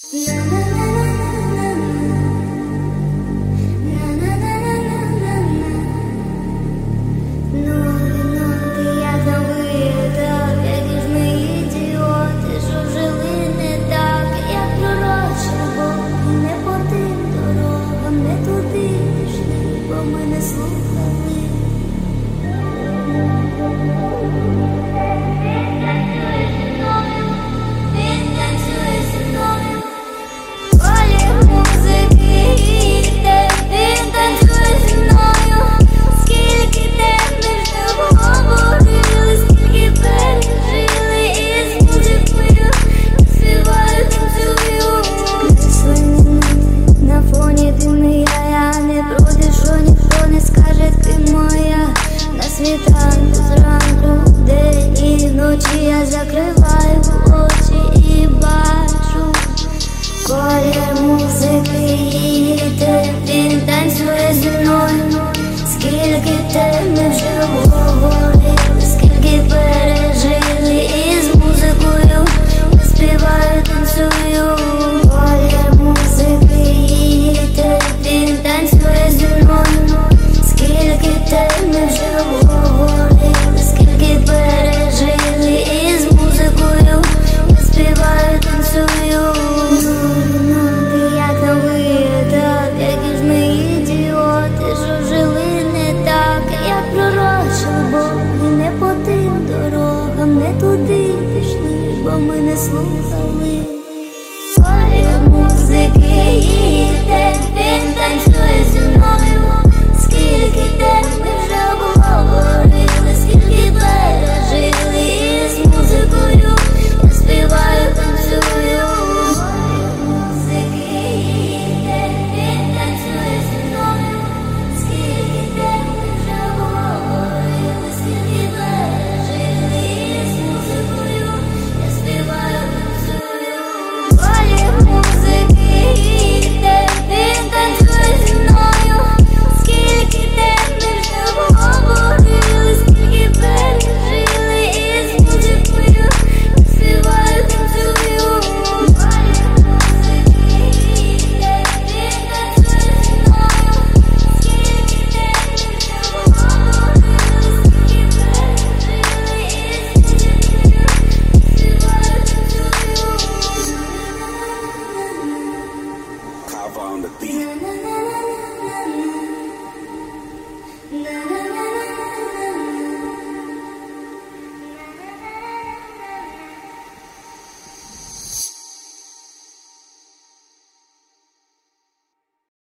Світанку зранку, день і вночі я закриваю очі і бачу колір музики, її темп, він танцює зі мною. Скільки тем ми вже говорили, скільки пережили, і з музикою я співаю, танцюю. Колір музики, її темп, він танцює зі мною. Скільки тем ми вже говорили, скільки пережили, і з музикою я співаю, танцюю. Ти як на виїдав, які ж ми ідіоти, що жили не так, як пророчили, бо ми не по тим дорогам, не туди пішли, бо ми не слухали. Колір музики, її темп, він танцює зі мною. Скільки тем ми вже